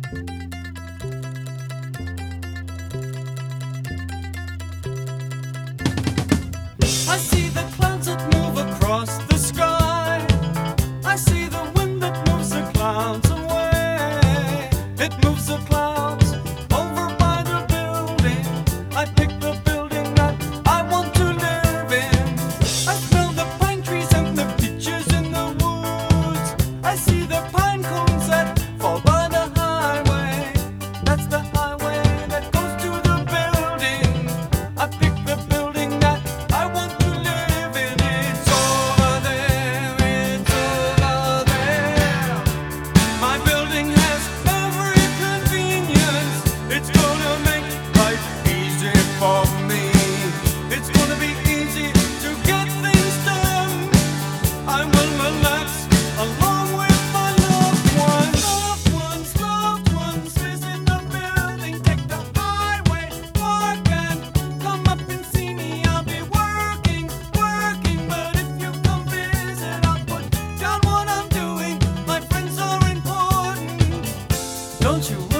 I see the clouds that move across the sky. I see the wind that moves the clouds away. It moves the clouds over by the building. I pick the building that I want to live in. I smell the pine trees and the peaches in the woods. I see the pine cones that fall by the highway. That's the highway that goes to the building. I pick the building that I want to live in. It's over there, it's over there. My building has every convenience. It's gonna make life easy for me. It's gonna be easy to get things done. I will relax along with my loved ones. Loved ones, visit the building. Take the highway, walk and come up and see me. I'll be working. But if you come visit, I'll put down what I'm doing. My friends are important. Don't you